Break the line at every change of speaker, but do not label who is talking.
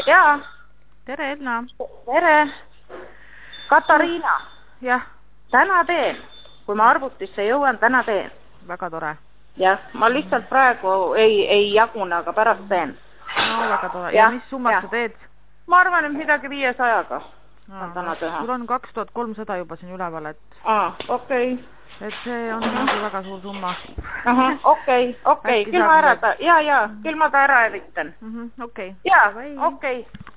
Jaa.
Tere, Edna.
Tere. Katariina.
Jah.
Täna teen. Kui ma arvutisse jõuan, täna teen.
Väga tore.
Jah, ma lihtsalt praegu ei jagune, aga pärast teen.
No, väga tore. Ja mis summat sa teed?
Ma arvan, et midagi 500-ga.
Sul on 2300 juba siin üleval, et...
okei.
Et see on nagu väga suur summa.
Okei. Küll ma ta ära evitan.
Okei.
Jaa, okei.